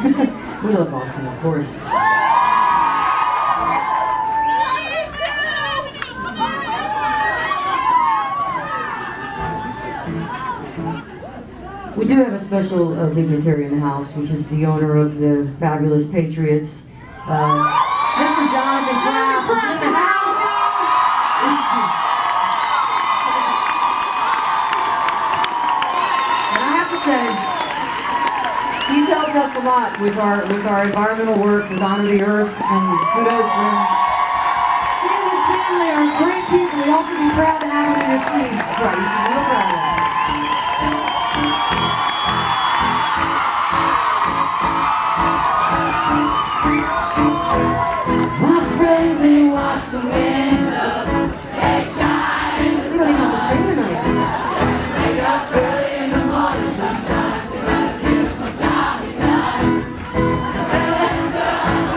We love Boston, of course. We do have a special dignitary in the house, which is the owner of the Fabulous Patriots, Mr. Jonathan Kraft, is in the house. And I have to say, he's helped us a lot with our environmental work, with Honor the Earth, and kudos for him. He and his family are great people. We'd also be proud to have him in your sleeve. That's right, you should be real proud of him. My friends, they watch the windows, they shine in the sun. You don't even have to sing tonight. Wake up early in the morning, sometimes they got a beautiful job to be done. I said, let's go.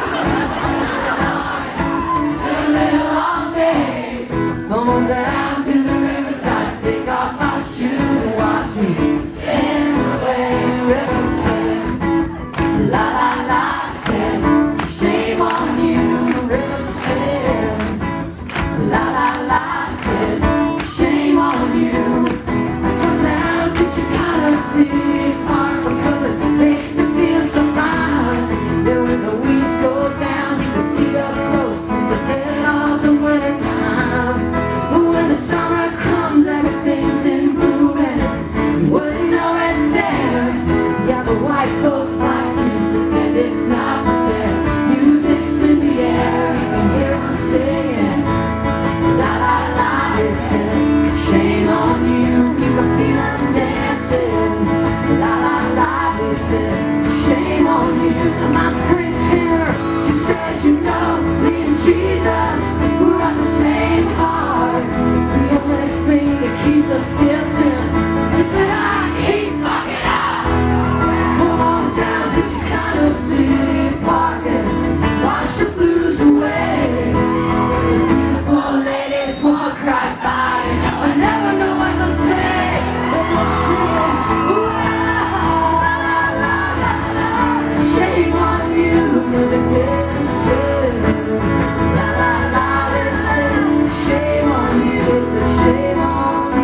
It's been a long day. Come on down to the riverside, take off my shoes and wash these sins away. Riverside, la la la, said, shame on you. Riverside, la la la, said, shame on you. I go down to Chicano City Park because it makes me feel so fine. Then when the weeds go down, you can see up close in the dead of the winter time. But when the summer comes, everything's in bloom and you wouldn't know it's there. Yeah, the white folks like to pretend it's not there. Music's in the air, you can hear them singing. La la la, listen, shame on you. You can feel them dancing. La la la, listen, shame on you. And my friend's here, she says, you know, me and Jesus, we're on the same heart. The only thing that keeps us distant is that I keep fucking up. Come on down to Chicano City Park and wash the blues away. Beautiful ladies walk right by and I never know what to say. But they're singing, ooh, la la la la la. Shame on you, the dancing. La la la, listen, shame on you, it's a shame on you.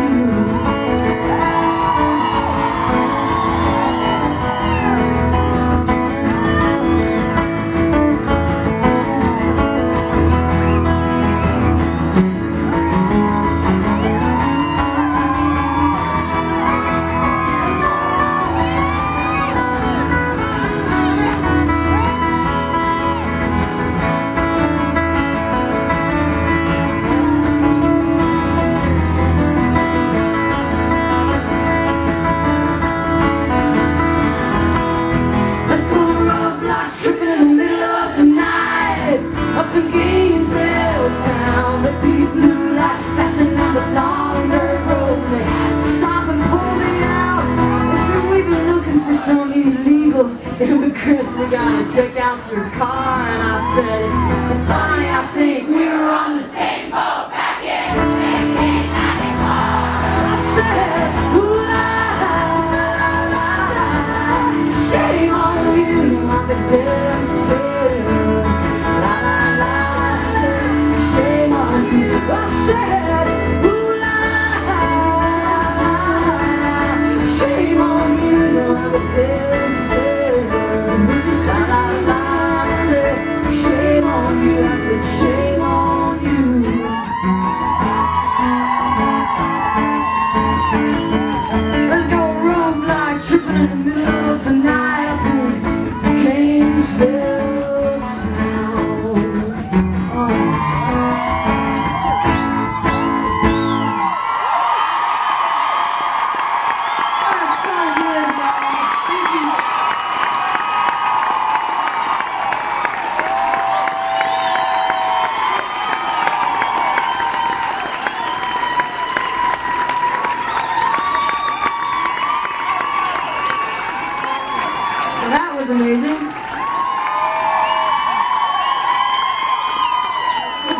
Let's go roadblock tripping in the middle of the night. Up in Gainesville town, the deep blue lights flashing on the long dirt road. They stop and pull me out. They said, we've been looking for some illegal immigrants. We gotta check out your car. And I said, it's funny, I think